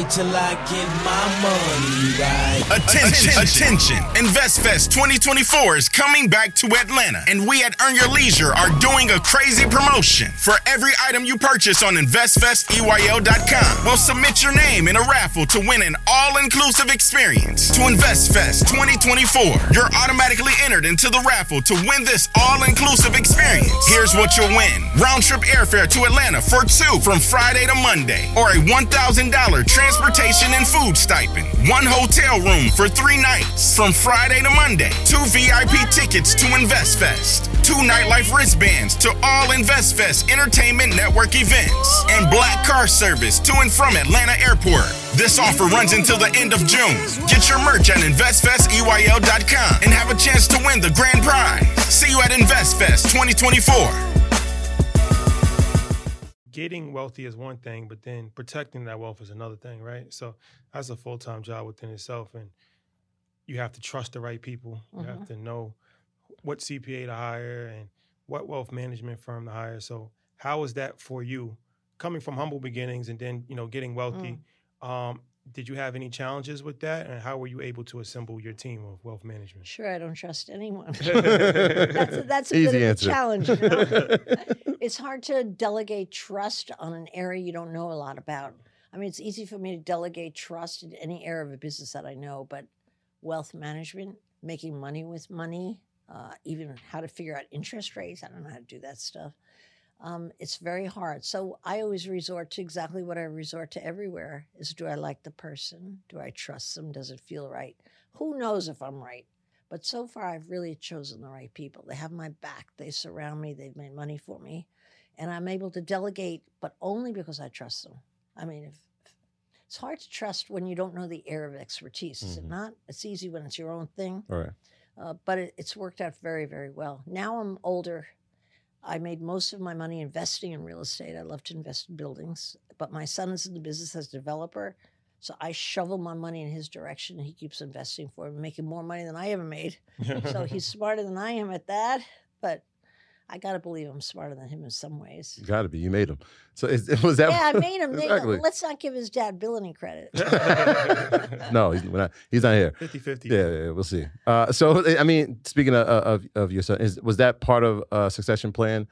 wait till I get my money right. Attention! InvestFest 2024 is coming back to Atlanta, and we at Earn Your Leisure are doing a crazy promotion. For every item you purchase on InvestFestEYL.com, we'll submit your name in a raffle to win an all-inclusive experience to InvestFest 2024. You're automatically entered into the raffle to win this all-inclusive experience. Here's what you'll win: round-trip airfare to Atlanta for 2 from Friday to Monday, or a $1,000 transportation and food stipend, 1 hotel room for 3 nights from Friday to Monday, 2 VIP tickets to InvestFest, 2 nightlife wristbands to all InvestFest Entertainment Network events, and black car service to and from Atlanta Airport. This offer runs until the end of June. Get your merch at InvestFestEYL.com and have a chance to win the grand prize. See you at InvestFest 2024. Getting wealthy is one thing, but then protecting that wealth is another thing, right? So that's a full-time job within itself, and you have to trust the right people. You have to know what CPA to hire and what wealth management firm to hire. So how is that for you, coming from humble beginnings and then, getting wealthy? Did you have any challenges with that, and how were you able to assemble your team of wealth management? Sure, I don't trust anyone. That's a Easy bit answer. of a challenge. It's hard to delegate trust on an area you don't know a lot about. I mean, it's easy for me to delegate trust in any area of a business that I know, but wealth management, making money with money, even how to figure out interest rates, I don't know how to do that stuff. It's very hard. So I always resort to exactly what I resort to everywhere is, do I like the person? Do I trust them? Does it feel right? Who knows if I'm right? But so far, I've really chosen the right people. They have my back. They surround me. They've made money for me. And I'm able to delegate, but only because I trust them. I mean, it's hard to trust when you don't know the area of expertise, is it not? It's easy when it's your own thing. All right. But it's worked out very, very well. Now I'm older. I made most of my money investing in real estate. I love to invest in buildings. But my son is in the business as a developer. So I shovel my money in his direction. He keeps investing for me, making more money than I ever made. So he's smarter than I am at that. But I got to believe I'm smarter than him in some ways. You got to be. You made him. So was that? Yeah, I made him. Exactly. Let's not give his dad Bill any credit. No, he's not here. 50-50. Yeah, we'll see. So, I mean, speaking of your son, was that part of a succession plan?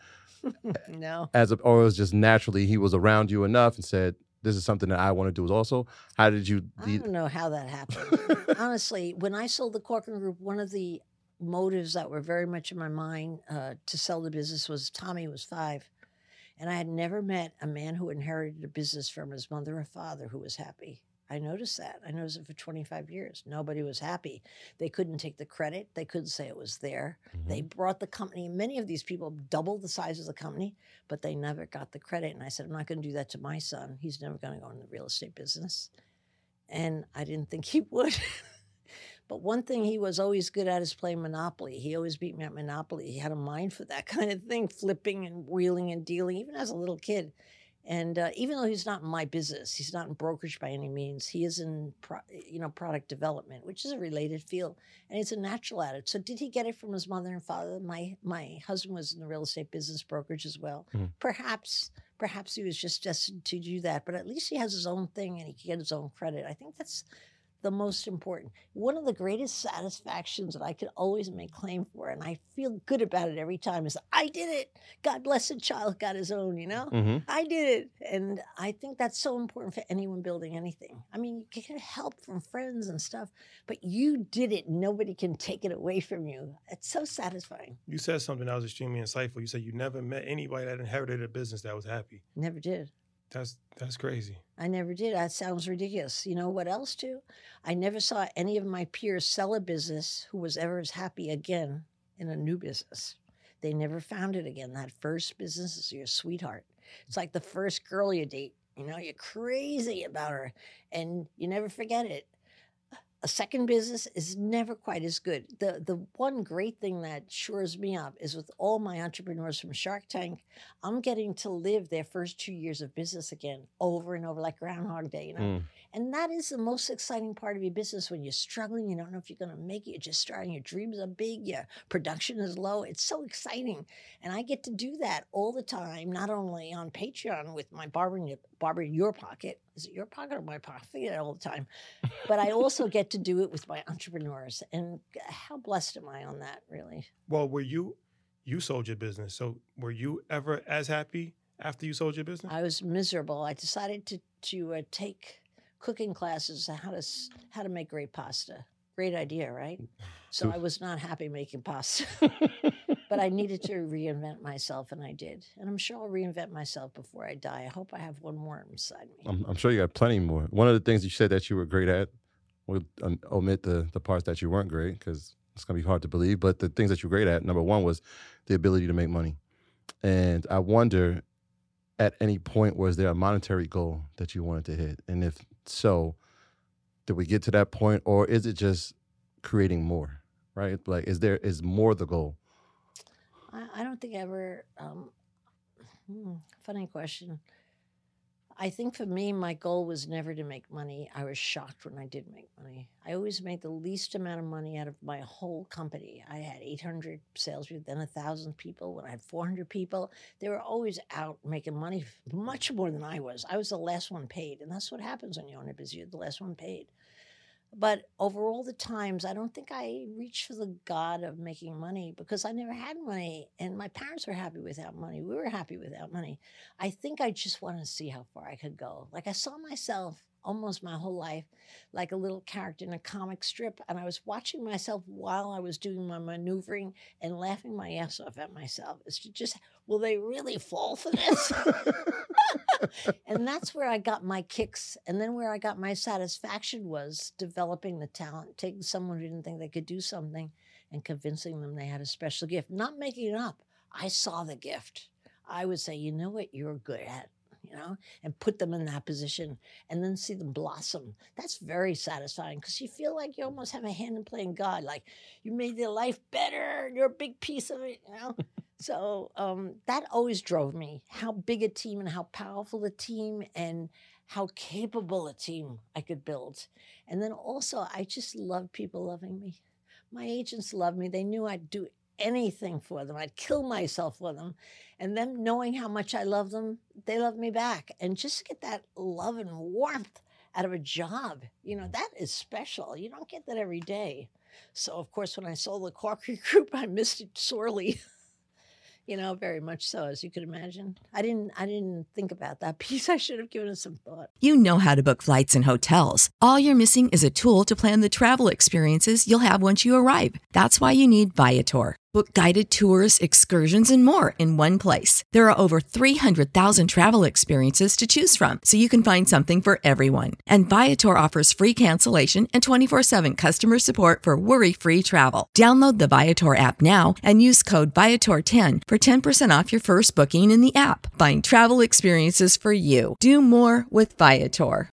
No. Or it was just naturally he was around you enough and said, this is something that I want to do also? How did you? I don't know how that happened. Honestly, when I sold the Corcoran Group, one of the motives that were very much in my mind to sell the business was Tommy was 5. And I had never met a man who inherited a business from his mother or father who was happy. I noticed that. I noticed it for 25 years. Nobody was happy. They couldn't take the credit. They couldn't say it was there. They brought the company. Many of these people doubled the size of the company, but they never got the credit. And I said, I'm not going to do that to my son. He's never going to go in the real estate business. And I didn't think he would. But one thing he was always good at is playing Monopoly. He always beat me at Monopoly. He had a mind for that kind of thing, flipping and wheeling and dealing, even as a little kid. And even though he's not in my business, he's not in brokerage by any means. He is in product development, which is a related field, and he's a natural at it. So did he get it from his mother and father? My husband was in the real estate business, brokerage as well. Perhaps he was just destined to do that, but at least he has his own thing and he can get his own credit. I think that's the most important. One of the greatest satisfactions that I could always make claim for, and I feel good about it every time, is I did it. God bless the child got his own, I did it. And I think that's so important for anyone building anything. I mean, you get help from friends and stuff, but you did it. Nobody can take it away from you. It's so satisfying. You said something that was extremely insightful. You said you never met anybody that inherited a business that was happy. Never did. That's crazy. I never did. That sounds ridiculous. You know what else, too? I never saw any of my peers sell a business who was ever as happy again in a new business. They never found it again. That first business is your sweetheart. It's like the first girl you date. You're crazy about her, and you never forget it. A second business is never quite as good. The one great thing that shores me up is with all my entrepreneurs from Shark Tank, I'm getting to live their first 2 years of business again over and over like Groundhog Day, And that is the most exciting part of your business when you're struggling. You don't know if you're going to make it. You're just starting. Your dreams are big. Your production is low. It's so exciting. And I get to do that all the time, not only on Patreon with my Barber in Your Pocket, is it your pocket or my pocket? I forget it all the time. But I also get to do it with my entrepreneurs. And how blessed am I on that, really? Well, you sold your business. So were you ever as happy after you sold your business? I was miserable. I decided to take cooking classes on how to make great pasta. Great idea, right? So I was not happy making pasta. But I needed to reinvent myself, and I did. And I'm sure I'll reinvent myself before I die. I hope I have one more inside me. I'm sure you got plenty more. One of the things you said that you were great at, we'll omit the parts that you weren't great because it's going to be hard to believe. But the things that you're great at, number one was the ability to make money. And I wonder, at any point, was there a monetary goal that you wanted to hit? And if so, did we get to that point, or is it just creating more, right? Like, is more the goal? I don't think ever, funny question. I think for me, my goal was never to make money. I was shocked when I did make money. I always made the least amount of money out of my whole company. I had 800 salespeople, then 1,000 people. When I had 400 people, they were always out making money, much more than I was. I was the last one paid, and that's what happens when you own a business. You're the last one paid. But over all the times, I don't think I reached for the God of making money because I never had money. And my parents were happy without money. We were happy without money. I think I just wanted to see how far I could go. Like I saw myself almost my whole life like a little character in a comic strip. And I was watching myself while I was doing my maneuvering and laughing my ass off at myself. It's just, will they really fall for this? And that's where I got my kicks. And then where I got my satisfaction was developing the talent, taking someone who didn't think they could do something and convincing them they had a special gift, not making it up. I saw the gift. I would say, you know what you're good at, and put them in that position and then see them blossom. That's very satisfying because you feel like you almost have a hand in playing God. Like you made their life better. You're a big piece of it, So that always drove me, how big a team and how powerful a team and how capable a team I could build. And then also, I just love people loving me. My agents loved me. They knew I'd do anything for them. I'd kill myself for them. And them knowing how much I love them, they love me back. And just to get that love and warmth out of a job, that is special. You don't get that every day. So, of course, when I sold the Corcoran Group, I missed it sorely. Very much so, as you could imagine. I didn't think about that piece. I should have given it some thought. You know how to book flights and hotels. All you're missing is a tool to plan the travel experiences you'll have once you arrive. That's why you need Viator. Book guided tours, excursions, and more in one place. There are over 300,000 travel experiences to choose from, so you can find something for everyone. And Viator offers free cancellation and 24/7 customer support for worry-free travel. Download the Viator app now and use code Viator10 for 10% off your first booking in the app. Find travel experiences for you. Do more with Viator.